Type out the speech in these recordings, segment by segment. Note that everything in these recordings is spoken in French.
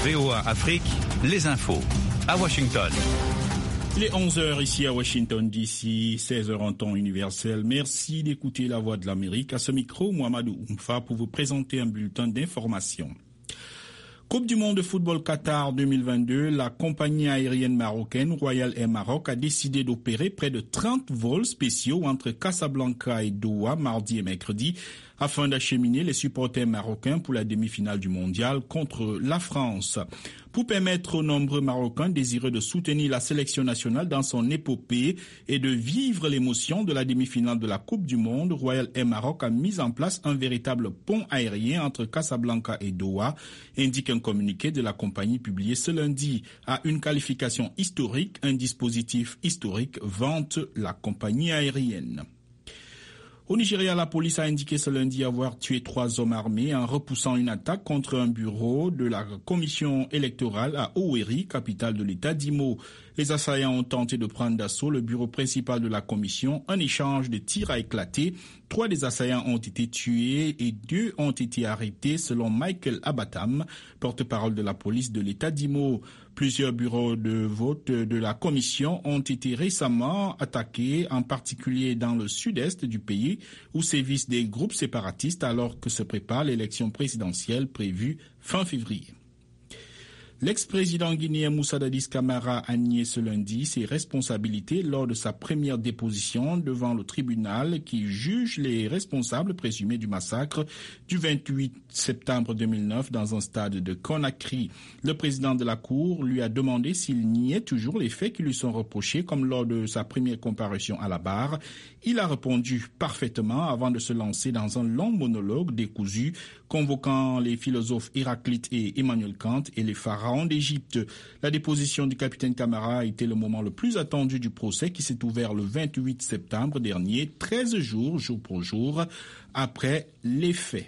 VOA Afrique, les infos. À Washington. Il est 11h ici à Washington DC, 16h en temps universel. Merci d'écouter la Voix de l'Amérique. À ce micro, Mohamedou Oumfa pour vous présenter un bulletin d'information. Coupe du monde de football Qatar 2022, la compagnie aérienne marocaine Royal Air Maroc a décidé d'opérer près de 30 vols spéciaux entre Casablanca et Doha mardi et mercredi afin d'acheminer les supporters marocains pour la demi-finale du mondial contre la France. Pour permettre aux nombreux Marocains désireux de soutenir la sélection nationale dans son épopée et de vivre l'émotion de la demi-finale de la Coupe du Monde, Royal Air Maroc a mis en place un véritable pont aérien entre Casablanca et Doha, indique un communiqué de la compagnie publié ce lundi. À une qualification historique, un dispositif historique vante la compagnie aérienne. Au Nigeria, la police a indiqué ce lundi avoir tué 3 hommes armés en repoussant une attaque contre un bureau de la commission électorale à Owerri, capitale de l'État d'Imo. Les assaillants ont tenté de prendre d'assaut le bureau principal de la commission. Un échange de tirs a éclaté. 3 des assaillants ont été tués et 2 ont été arrêtés selon Michael Abatam, porte-parole de la police de l'État d'Imo. Plusieurs bureaux de vote de la commission ont été récemment attaqués, en particulier dans le sud-est du pays, où sévissent des groupes séparatistes alors que se prépare l'élection présidentielle prévue fin février. L'ex-président guinéen Moussa Dadis Camara a nié ce lundi ses responsabilités lors de sa première déposition devant le tribunal qui juge les responsables présumés du massacre du 28 septembre 2009 dans un stade de Conakry. Le président de la Cour lui a demandé s'il niait toujours les faits qui lui sont reprochés comme lors de sa première comparution à la barre. Il a répondu parfaitement avant de se lancer dans un long monologue décousu convoquant les philosophes Héraclite et Emmanuel Kant et les pharaons d'Égypte. La déposition du capitaine Camara a été le moment le plus attendu du procès qui s'est ouvert le 28 septembre dernier, 13 jours, jour pour jour, après les faits.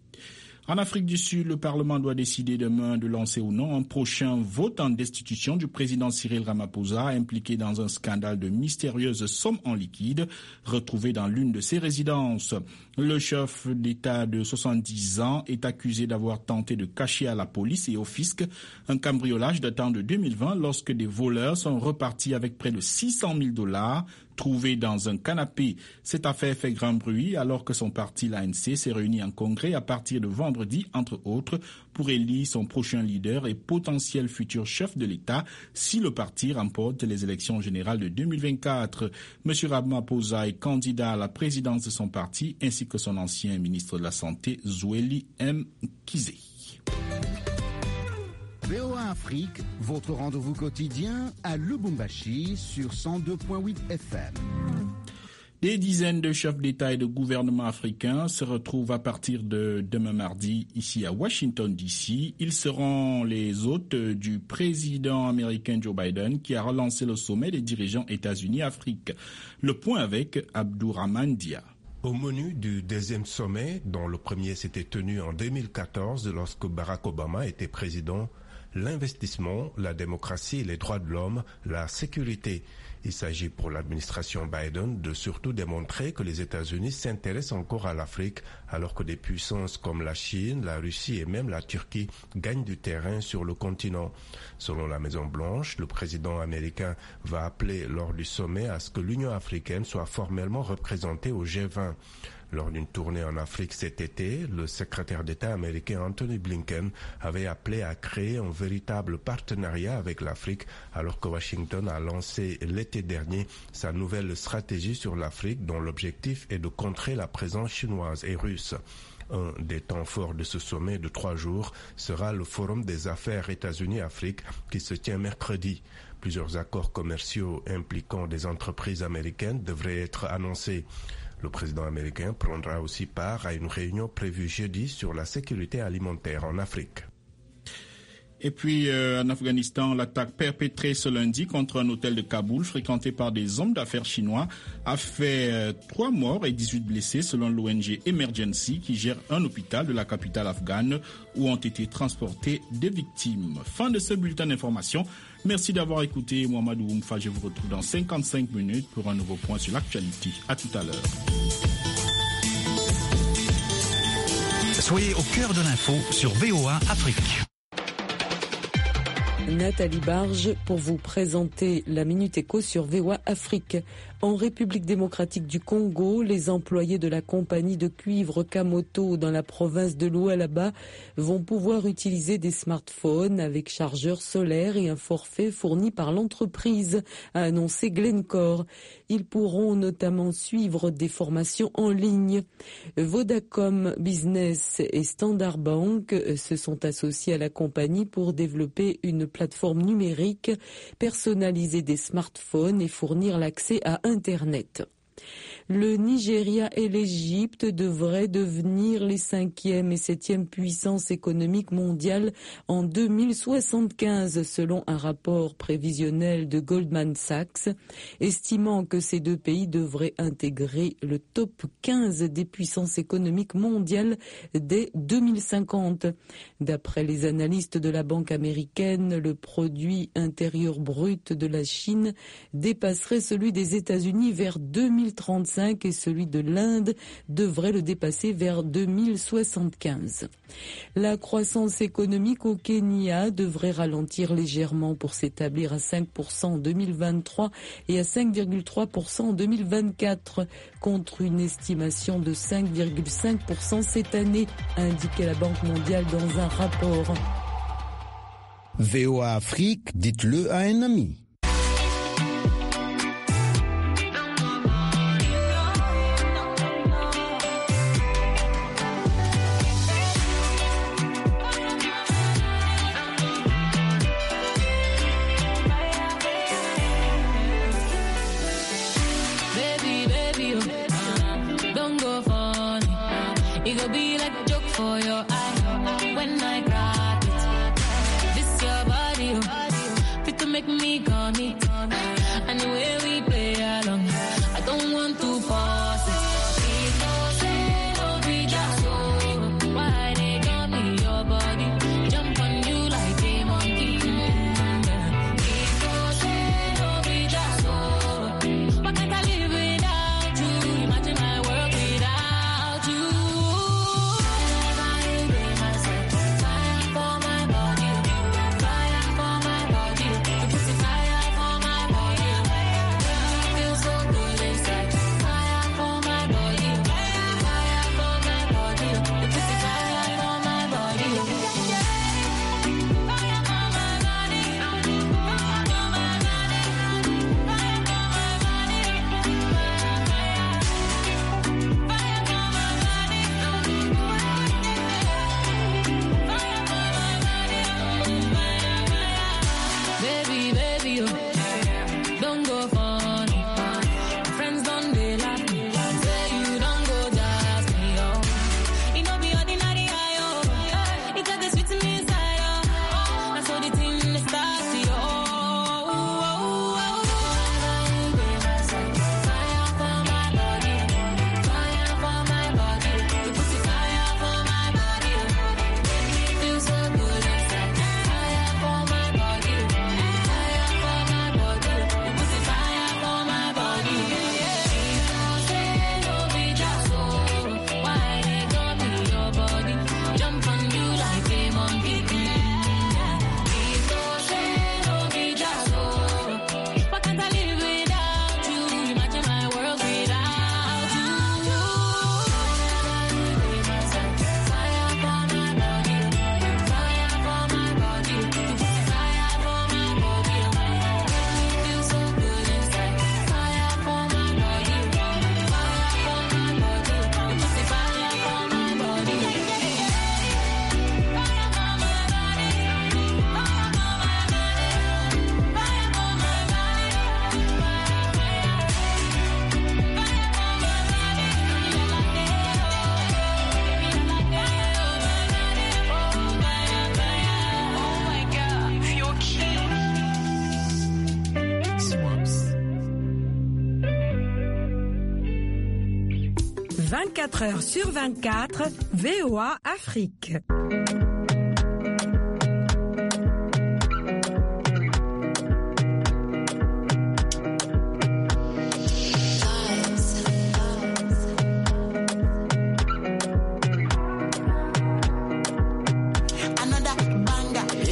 En Afrique du Sud, le Parlement doit décider demain de lancer ou non un prochain vote en destitution du président Cyril Ramaphosa, impliqué dans un scandale de mystérieuses sommes en liquide retrouvées dans l'une de ses résidences. Le chef d'État de 70 ans est accusé d'avoir tenté de cacher à la police et au fisc un cambriolage datant de 2020 lorsque des voleurs sont repartis avec près de $600 000 trouvés dans un canapé. Cette affaire fait grand bruit alors que son parti, l'ANC, s'est réuni en congrès à partir de vendredi, entre autres, pour élire son prochain leader et potentiel futur chef de l'État si le parti remporte les élections générales de 2024. M. Ramaphosa est candidat à la présidence de son parti ainsi que son ancien ministre de la Santé, Zweli Mkhize. VOA Afrique, votre rendez-vous quotidien à Lubumbashi sur 102.8 FM. Des dizaines de chefs d'État et de gouvernements africains se retrouvent à partir de demain mardi ici à Washington DC. Ils seront les hôtes du président américain Joe Biden qui a relancé le sommet des dirigeants États-Unis-Afrique. Le point avec Abdourahmane Dia. Au menu du deuxième sommet, dont le premier s'était tenu en 2014 lorsque Barack Obama était président, l'investissement, la démocratie et les droits de l'homme, la sécurité. Il s'agit pour l'administration Biden de surtout démontrer que les États-Unis s'intéressent encore à l'Afrique alors que des puissances comme la Chine, la Russie et même la Turquie gagnent du terrain sur le continent. Selon la Maison-Blanche, le président américain va appeler lors du sommet à ce que l'Union africaine soit formellement représentée au G20. Lors d'une tournée en Afrique cet été, le secrétaire d'État américain Anthony Blinken avait appelé à créer un véritable partenariat avec l'Afrique alors que Washington a lancé l'été dernier sa nouvelle stratégie sur l'Afrique dont l'objectif est de contrer la présence chinoise et russe. Un des temps forts de ce sommet de 3 jours sera le Forum des affaires États-Unis-Afrique qui se tient mercredi. Plusieurs accords commerciaux impliquant des entreprises américaines devraient être annoncés. Le président américain prendra aussi part à une réunion prévue jeudi sur la sécurité alimentaire en Afrique. Et puis en Afghanistan, l'attaque perpétrée ce lundi contre un hôtel de Kaboul fréquenté par des hommes d'affaires chinois a fait 3 morts et 18 blessés selon l'ONG Emergency qui gère un hôpital de la capitale afghane où ont été transportées des victimes. Fin de ce bulletin d'information. Merci d'avoir écouté Mohamedou Oumfa. Je vous retrouve dans 55 minutes pour un nouveau point sur l'actualité. À tout à l'heure. Soyez au cœur de l'info sur VOA Afrique. Nathalie Barge pour vous présenter la Minute Éco sur VOA Afrique. En République démocratique du Congo, les employés de la compagnie de cuivre Kamoto dans la province de Lualaba vont pouvoir utiliser des smartphones avec chargeur solaire et un forfait fourni par l'entreprise, a annoncé Glencore. Ils pourront notamment suivre des formations en ligne. Vodacom Business et Standard Bank se sont associés à la compagnie pour développer une plateforme numérique, personnaliser des smartphones et fournir l'accès à Internet. Le Nigeria et l'Égypte devraient devenir les 5e et 7e puissances économiques mondiales en 2075, selon un rapport prévisionnel de Goldman Sachs, estimant que ces deux pays devraient intégrer le top 15 des puissances économiques mondiales dès 2050. D'après les analystes de la banque américaine, le produit intérieur brut de la Chine dépasserait celui des États-Unis vers 2035 et celui de l'Inde devrait le dépasser vers 2075. La croissance économique au Kenya devrait ralentir légèrement pour s'établir à 5% en 2023 et à 5,3% en 2024, contre une estimation de 5,5% cette année, a indiqué la Banque mondiale dans un rapport. VOA Afrique, dites-le à un ami. Heures sur 24, VOA Afrique.